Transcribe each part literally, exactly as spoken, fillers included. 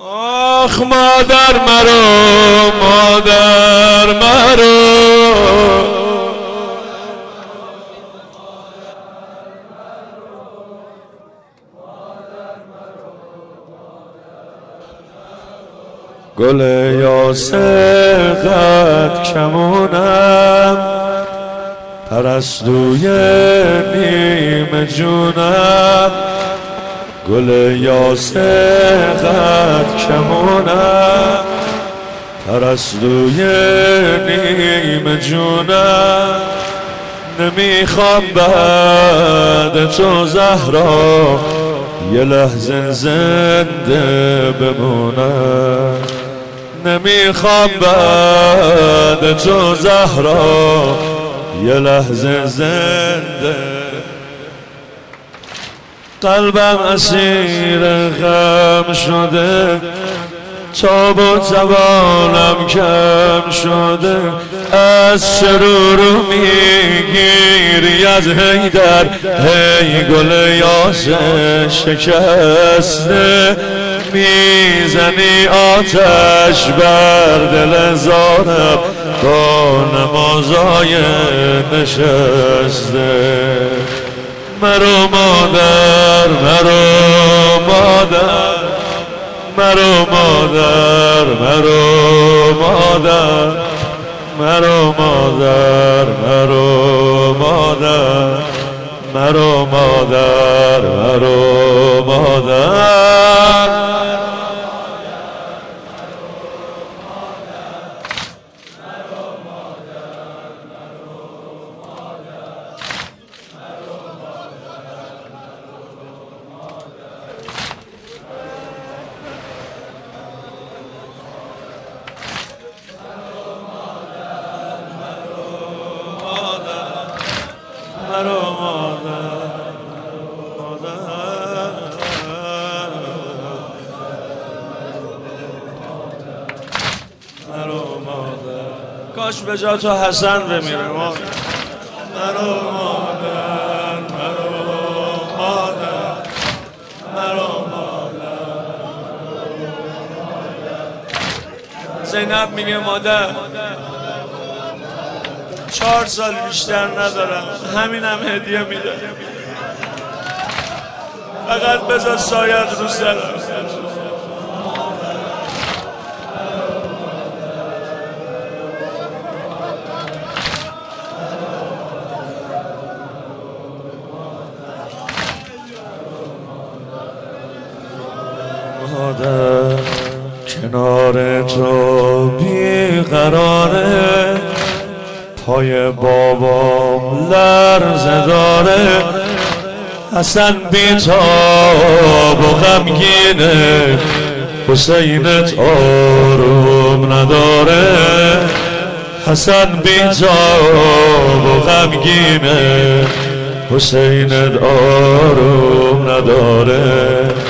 آخ مادر مرو مادر مرو گل یاسر قد کمونم پرستوی نیم جونم گل یاسر قد کمونم پرستوی نیم جونم نمیخوام بعد تو زهرا یه لحظه زنده بمونم نمیخوام بعد تو زهرا یه لحظه زنده قلبم اسیر غم شده تاب و توانم کم شده از شرور میگیری از حیدر هی گل یاسر شکسته میزنی آتش بر دل زارم با نمازای نشسته مرو مادر مرو مادر مرو مادر مرو مادر مرو مادر مرو مادر مرو مادر مرو مادر کاش به جا تو حسن بمیره ما مرو مادر مرو مادر مرو مادر زینب میگه مادر چهار سال بیشتر ندارم همینم هدیه میده فقط بذار سایت رو سرم مادر کنار تو بیقراره پای بابام لرزه داره حسن بیتاب و غمگینه حسینت آروم نداره حسن بیتاب و غمگینه حسینت آروم نداره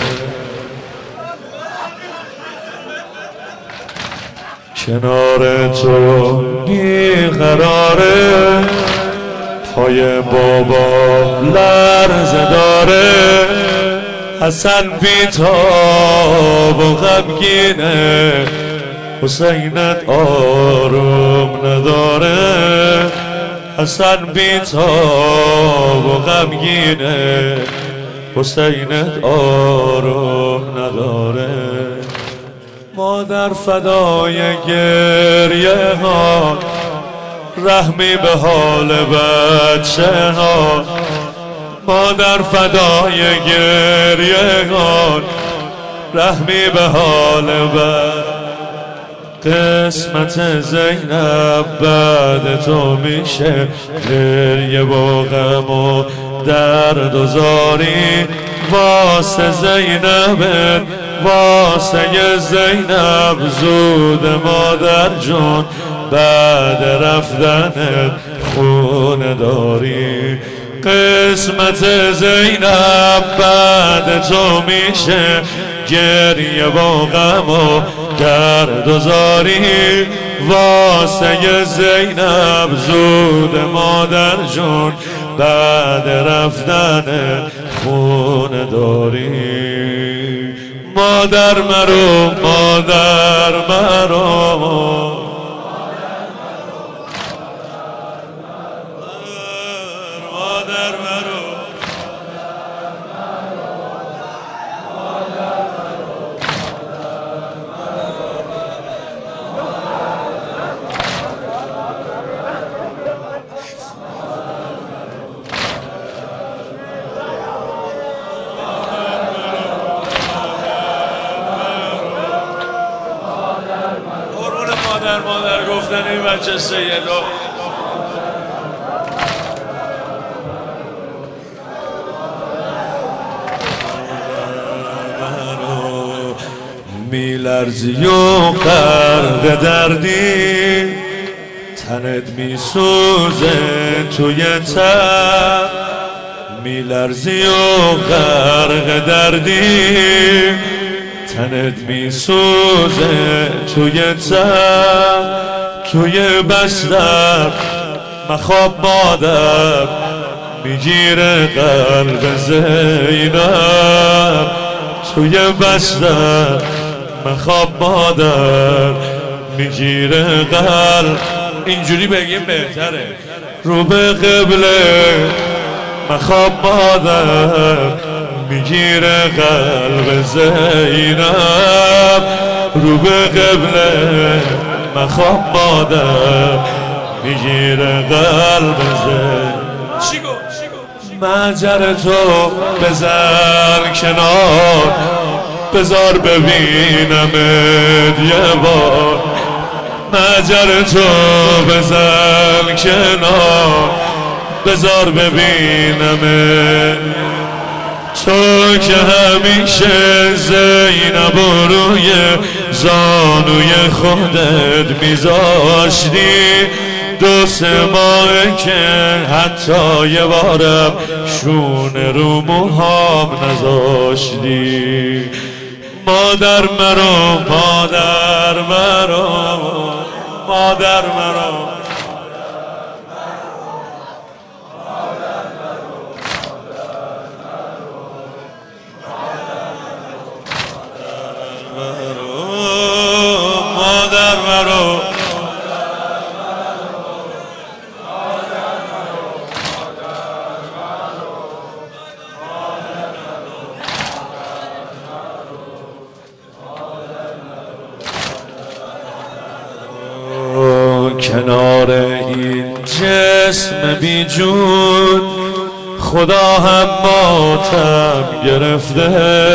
کنار تو بیقراره پای بابا لرزه داره حسن بیتاب و غمگینه حسینت آروم نداره حسن بیتاب و غمگینه حسینت آروم نداره مادر فدای گریه ها رحمی به حال بچه ها مادر فدای گریه ها رحمی به حال بچه قسمت زینب بعد تو میشه گریه و غم و درد و زاری واسه زینبت واسه زینب زود مادر جون بعد رفتنت خونه داری قسمت زینب بعد تو میشه گریه و غم و درد و زاری واسه زینب زود مادر جون بعد رفتن خونه داری مادر مرو مادر مرو مادر مرو مادر مادر گفتن این بچه سیدا میلرزی و غرق دردی تنت میسوزه توی تن میلرزی و غرق دردی تنت میسوزه توی تن توی بستر مخواب مادر میگیره قلب زینب توی بستر مخواب مادر میگیره قلب اینجوری بگیم بهتره رو به قبله مخواب مادر میگیره قلب زینب رو به قبله مخواب مادر میگیره قلب زینب مجر تو بزن کنار بذار ببینمت یه بار مجر تو بزن کنار بذار ببینمت تو که همیشه زینب روی زانوی خودت میذاشتی دو سه ماه که حتی یه بارم شونه رو موهام نذاشتی مادر مرو مادر مرو مادر مرو مادر مرو کنار این جسم بی جون خدا هم ماتم گرفته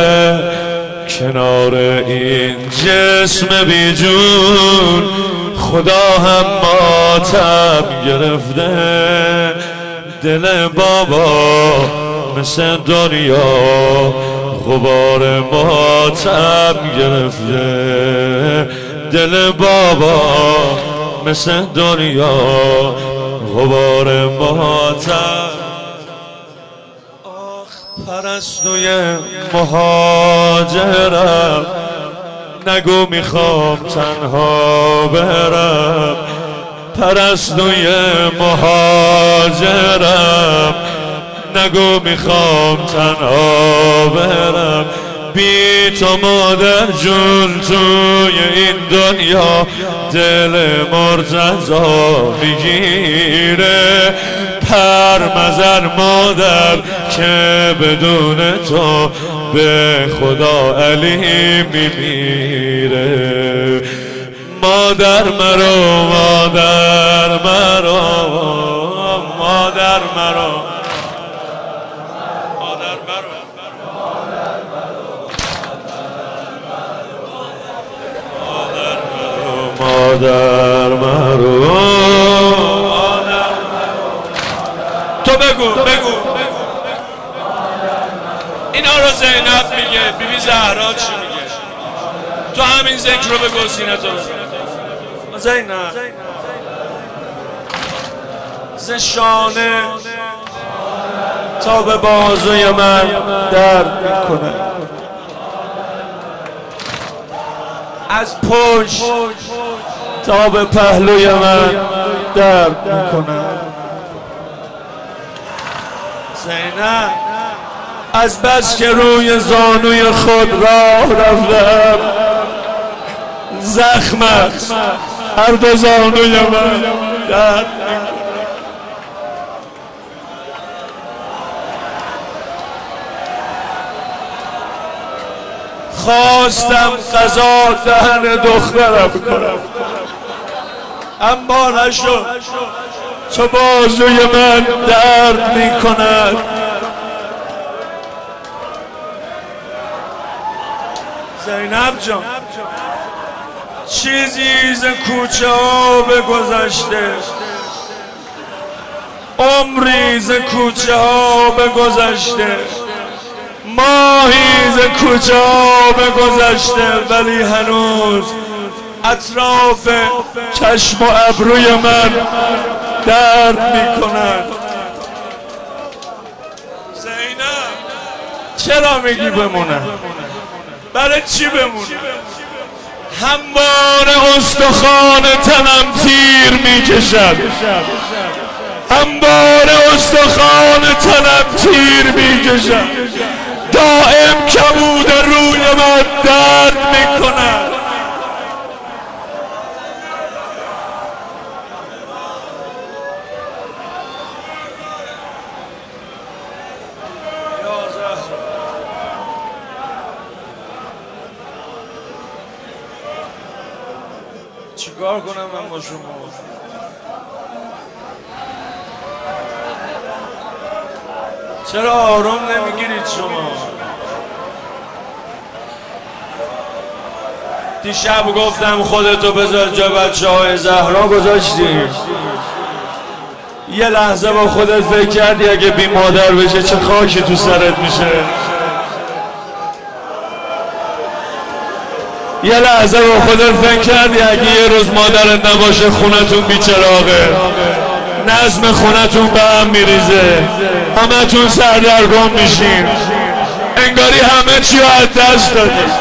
کنار این جسم بی جون خدا هم ماتم گرفته دل بابا مثل دنیا غبار ماتم گرفته دل بابا مثل دنیا غبار ماتم آخ پرستوی مهاجرم نگو میخوام تنها برم پرستوی مهاجرم نگو میخوام تنها برم بی تو مادر جون توی این دنیا دل مرتضا میگیره پر مزر مادر که بدون تو به خدا علی میمیره مادر مرو مادر مرو مادر مرو مادر مرو تو بگو بگو اینا رو زینب میگه بیبی زهرا چی میگه تو همین ذکر رو بگو سینه تو زینب ز شانه تا به بازوی من درد میکنه از پشت تا به پهلوی من درد میکنه زینب از بس که روی زانوی خود راه رفتم زخم است هر دو زانوی من درد می‌کند. خواستم قضا دهن دخترم کنم اما نشد، چو بازوی من درد می کند. زینب جان چیزی ز کوچه ها بگذشته، عمری ز کوچه ها بگذشته، ماهی ز کوچه ها بگذشته، ولی هنوز اطراف چشم و ابروی من درد می کند. زینب چرا میگی بمونه؟ برای چی بمونه؟ همواره استخوان تنم تیر میکشد، همواره استخوان تنم تیر میکشد، دائم کبود روی من درد میکند. چیکار کنم من با شما؟ چرا آروم نمیگیرید شما؟ دیشب گفتم خودتو بذار جا بچه های زهرا، گذاشتی. یه لحظه با خودت فکر کردی اگه بی مادر بشه چه خاکی تو سرت میشه؟ یه لحظه با خودت فکر کردی اگه یه روز مادرت نباشه خونتون بیچراغه، نظم خونتون به هم میریزه، همه تون سردرگم میشین، انگاری همه چی رو از دست دادی.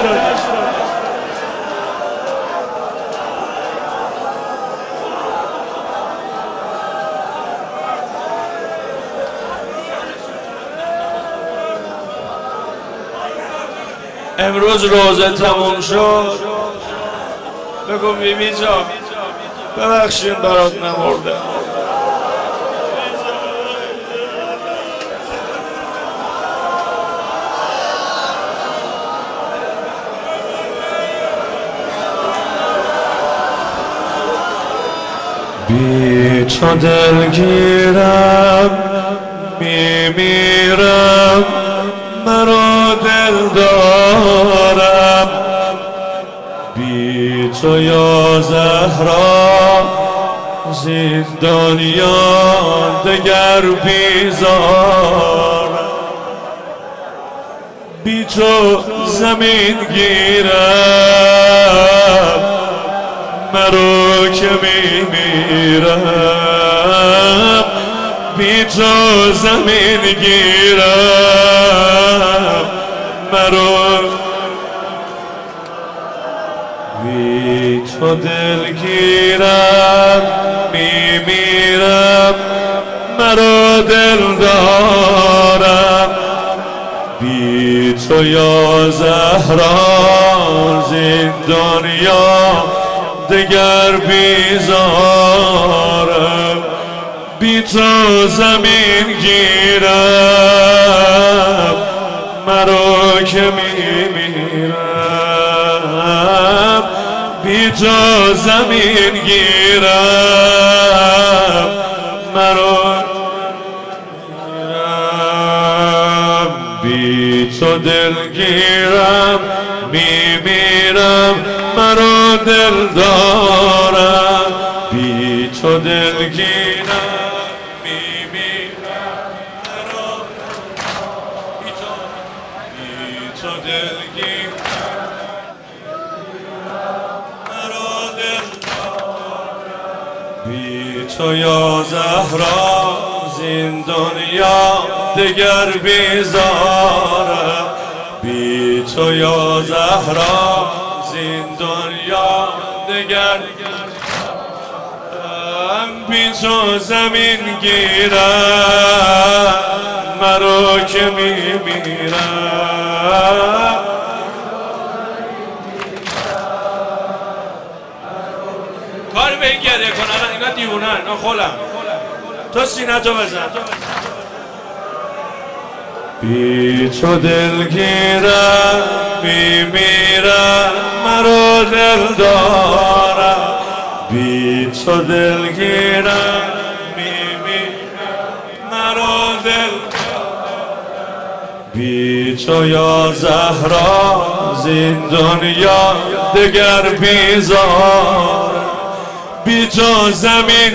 امروز روزه تموم شد، بگو بیبی جان ببخشید برات نمردم. بی تو دلگیرم میمیرم، مرا دل دارم، بی تو یا زهرا زندانیان دگر بیزارم، بی تو زمین گیرم، مرا که میمیرم، بی تو زمین گیرم، مرا بی تو دل گیرم میمیرم، مرا دل دارم، بی تو یا زهرا زندانیا دگر بیزارم، بی تو زمین گیرم، مرا که میمیرم، بی تو زمین گیرم، مرا میمیرم، بی تو دل گیرم میمیرم، مرا دل دارم، بی تو دل گیرم میمیرم، مرا بی تو بی تو دل گیرم، مرا دل دارم، بی تو یا زهرا زندانیا دگر بیزارم، بی تو یا زهرا زندانیا دگر بی تو زمین گیرم، مرا که میمیرم. کاری به این گریه کنن اینا دیوونن، اینا خولم. تو سینه تو بزن. بی تو دلگیرم میمیرم، مرا دل دارم. بی تو دلگیرم میمیرم، مرا دل دارم. بی تو یا زهرا زین دنیا دگر بیزار. بی تو زمین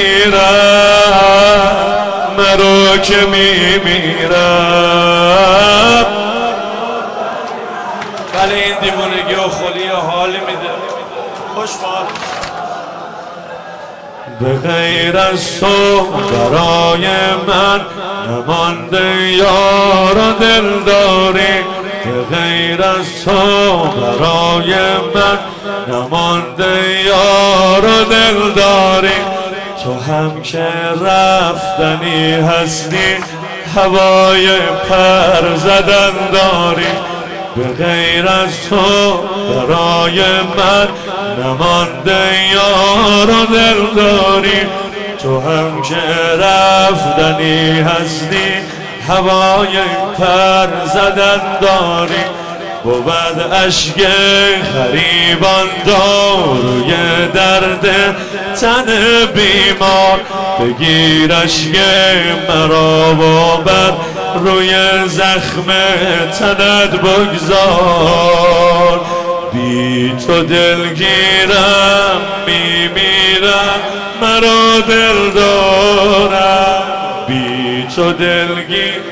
گیرم، مرا که میمیرم. بله این دیوونگی و خلی حال میده. خوش بال. به غیر از تو برای من نمانده یار و دلداری. به غیر از تو برای من نمانده یار و دلداری. تو هم که رفتنی هستی، هوای پر زدن داری. به غیر از تو برای من نمانده یار و دلداری. تو هم که رفتنی هستی، هوای پر زدن داری. بود اشک غریبان داروی درد تن بیمار. بگیر اشک مرا و بر روی زخم تنت بگذار. بی تو دلگیرم میمیرم، مرا دل دارم. بی تو دلگیرم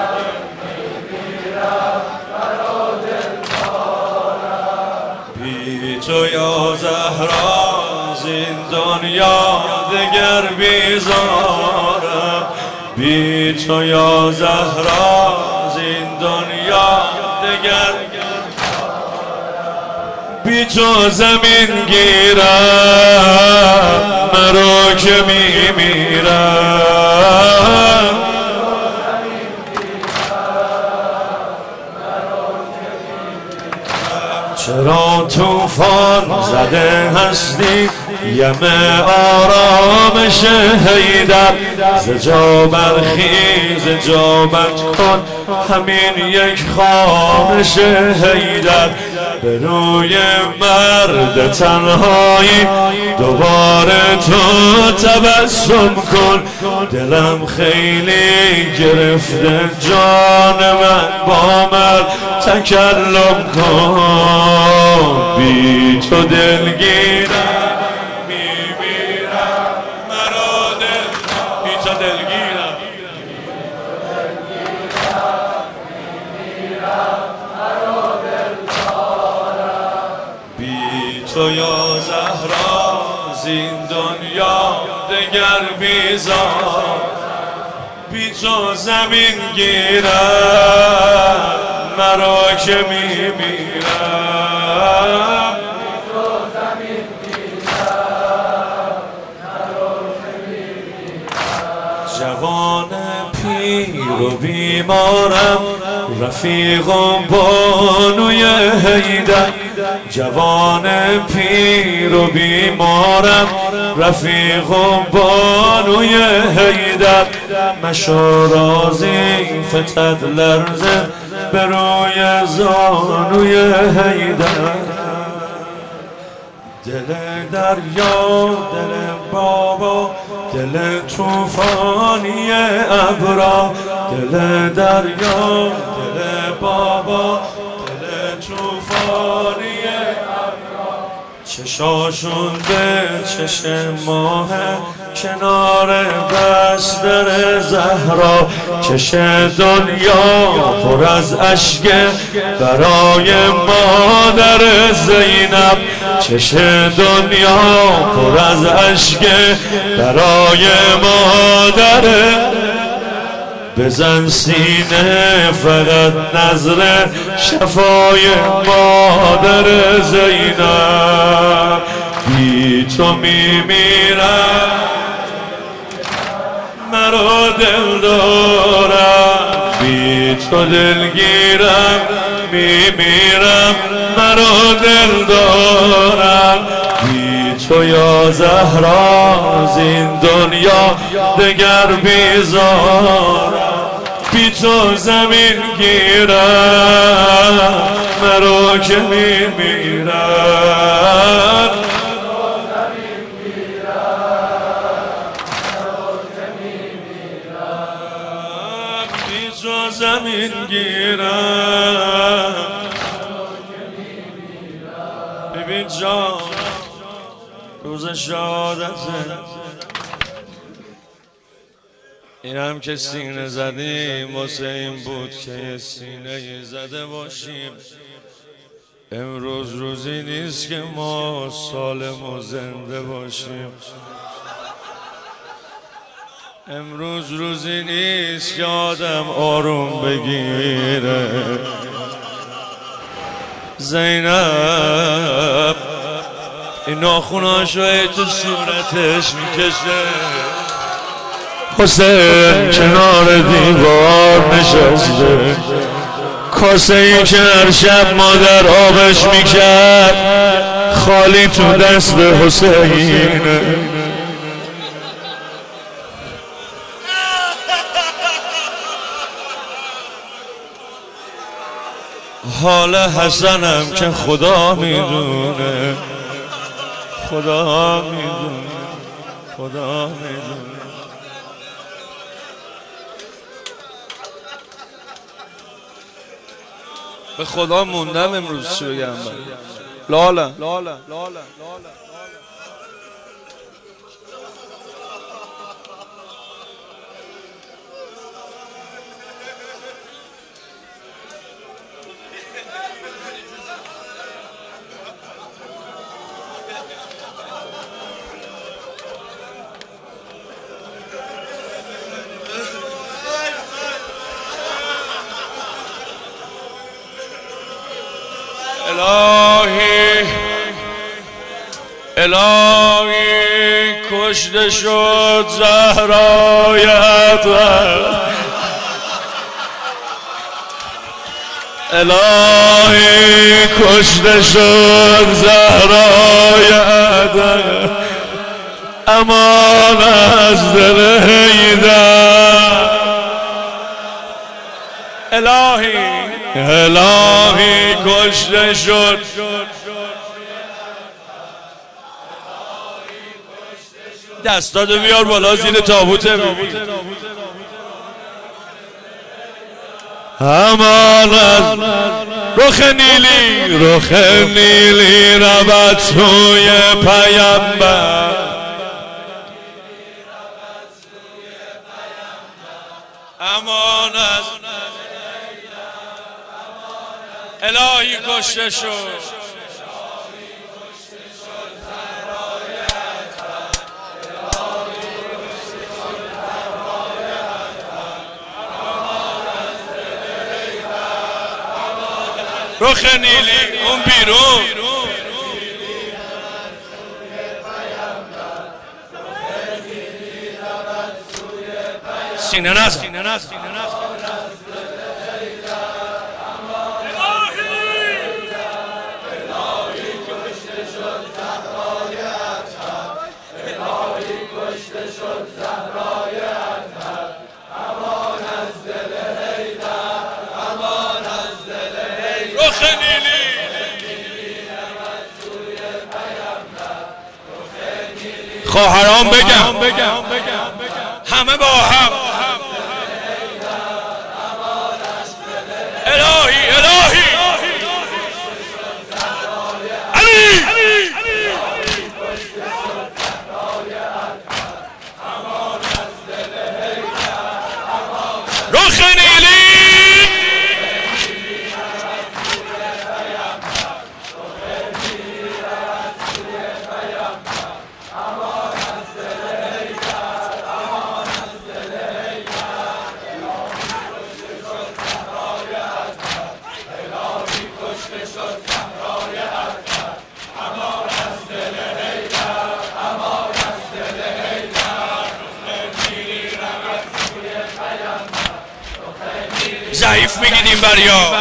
تو یا زهرا زین دنیا دگر بیزارم. بی تو یا زهرا زین دنیا دگر بی تو زمین گیرم، مرا که میمیرم. چرا توفان زده هستی یم آرامش حیدر. ز جا برخیز جابت کن همین یک خواهش حیدر. به روی مرد تنهایی دوباره تو تبسم کن. دلم خیلی گرفته جان من، با من تکلم کن. بی تو دلگیرم میمیرم، مرا دل. بی تو دلگیرم بی تو یا زهرا زین دنیا دگر بیزار. بی تو زمین گیرم، مرا که میمیرم. جوان پیر و بیمارم، رفیقم بانوی حیدر. جوان پیر و بیمارم، رفیقم بانوی حیدر. مشو راضی فتد لرزه به روی زانوی حیدر. دل دریا دل بابا، دل توفانی ابرا. دل دریا دل بابا، دل توفانی ابرا. چشاشون به چشم ماه کنار بستر زهرا. چش دنیا پر از اشک برای مادر زینب. چش دنیا پر از اشک برای مادر. بزن سینه فقط نظر شفای مادر زینب. بی تو میمیرم، مرا دل دارم. تو دلگیرم میمیرم مرا دل دارم بی تو یا زهرا زین دنیا دگر بیزارم بی تو زمین گیرم مرا که میمیرم زمین گیرم ببین جان روز شهادته اینم که سینه زدیم واسه این بود که یه سینه زده باشیم امروز روزی نیست که ما سالم و زنده باشیم امروز روزی نیست که آدم آروم بگیره زینب این ناخوناشو تو صورتش میکشه حسین کنار دیوار نشسته کاسه ای که هر شب مادر آبش میکرد خالی تو دست حسینه حال حسنم که خدا میدونه خدا میدونه خدا میدونه به خدا موندم امروز چی بگم لالا لالا لالا الهی الهی کشته شد زهرایت الهی کشته شد زهرایت امان از دل حیدر الهی الهی کشته شد دستاتو بیار بالا زیر تابوته ببین امان از رخ نیلی رخ نیلی رود سوی پیامبر امان از الهی کشته شد رخ نیلی اون بیرون سینه نزن خواهران بگم همه با هم الهی الهی علی رخ نیلی ضعیف میگید این بریا.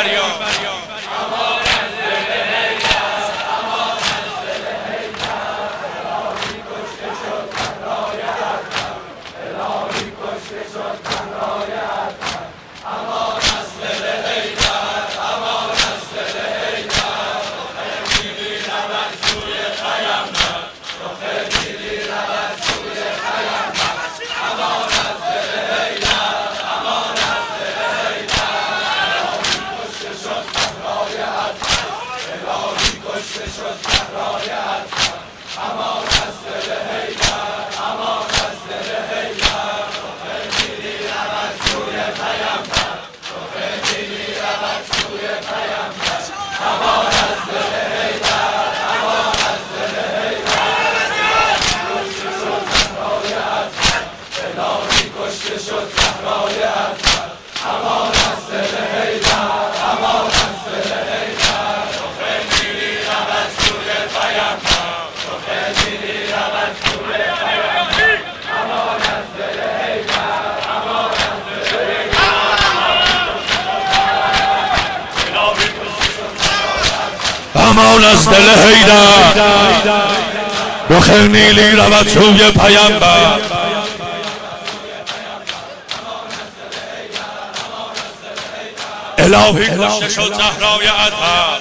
امان از دل حیدر رخ نیلی رود سوی پیامبر. الهی کشته شد زهرای اطهر.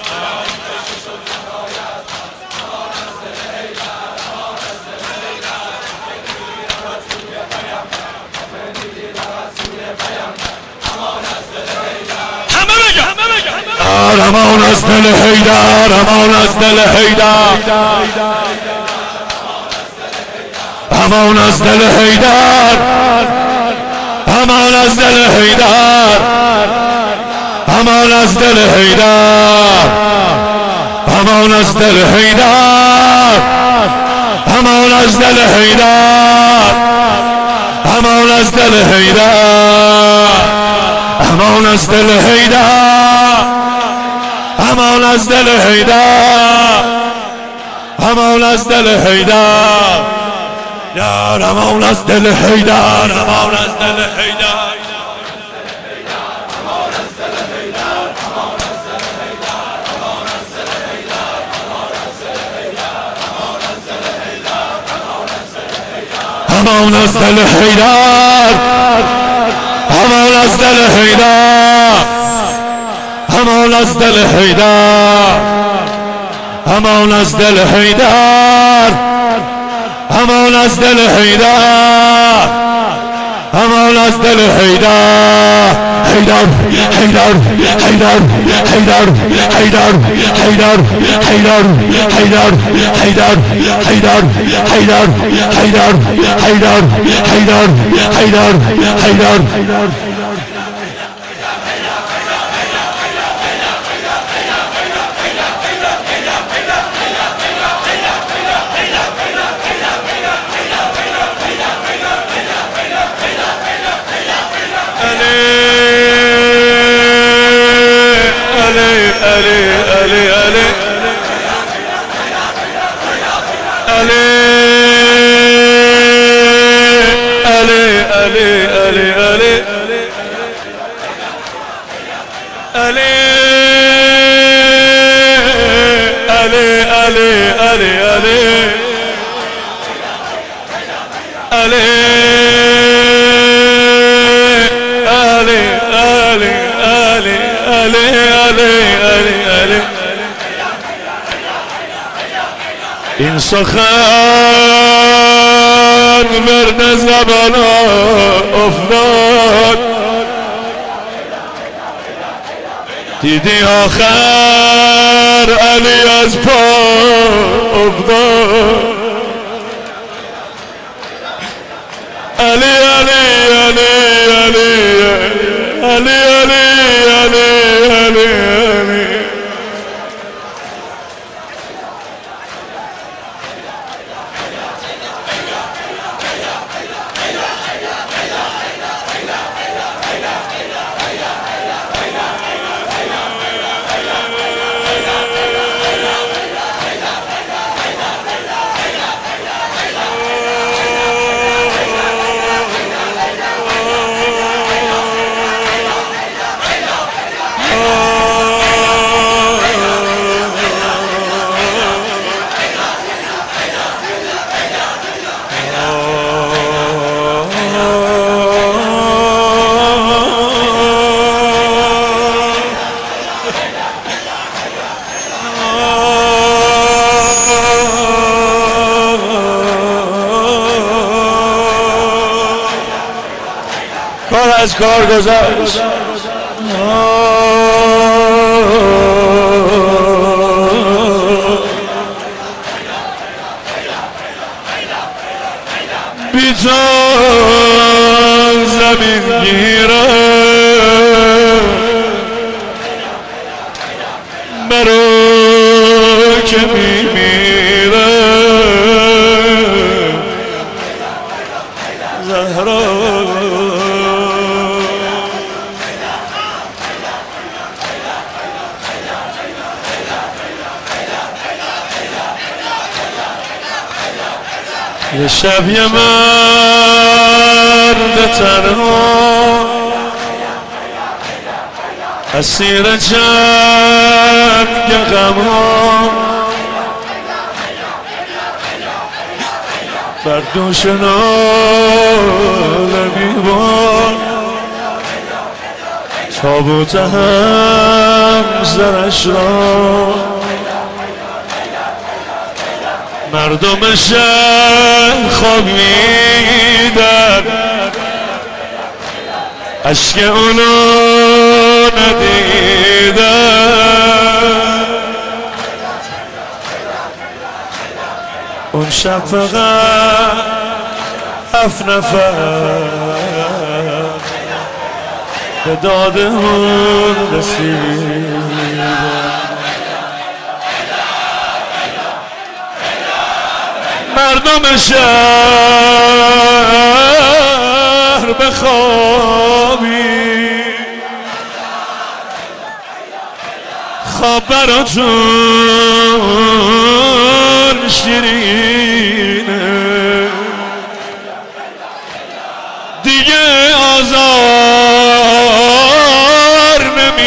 امان از دل حیدر، امان از دل حیدر، امان از دل حیدر، امان از دل حیدر، امان از دل حیدر، امان از دل حیدر، امان از دل حیدر، امان از دل حیدر، امان از دل حیدر، امان از دل حیدر، امان از دل حیدر، یار امان از دل حیدر، امان از دل حیدر، امان از دل حیدر، امان از دل حیدر، امان از دل حیدر، امان از دل حیدر، امان از دل حیدر، امان از دل حیدر، حیدر حیدر حیدر حیدر حیدر حیدر حیدر حیدر حیدر حیدر حیدر حیدر حیدر حیدر حیدر حیدر این سخن ورد زبان افتاد، دیدی آخر علی از پا افتاد. علی علی علی علی علی علی علی علی علی از کار گذشت. بی تو زمین گیره مرا که میمیره زهرا. یه شب یه مرد تنها اسیر جنگ غمها بر دوش نال بیبان تابوت هم زرش را مردم شهر خوابیدن اشک اونو ندیدن. اون شب فقط هفت نفر به داد اون رسیدن. مردم شهر بخوابی خواب براتون شیرینه دیگه آزار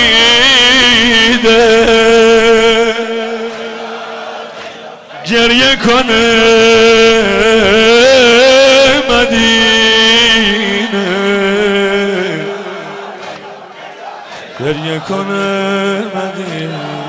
نمیده گریه کنه مدینه گریه کنه مدینه.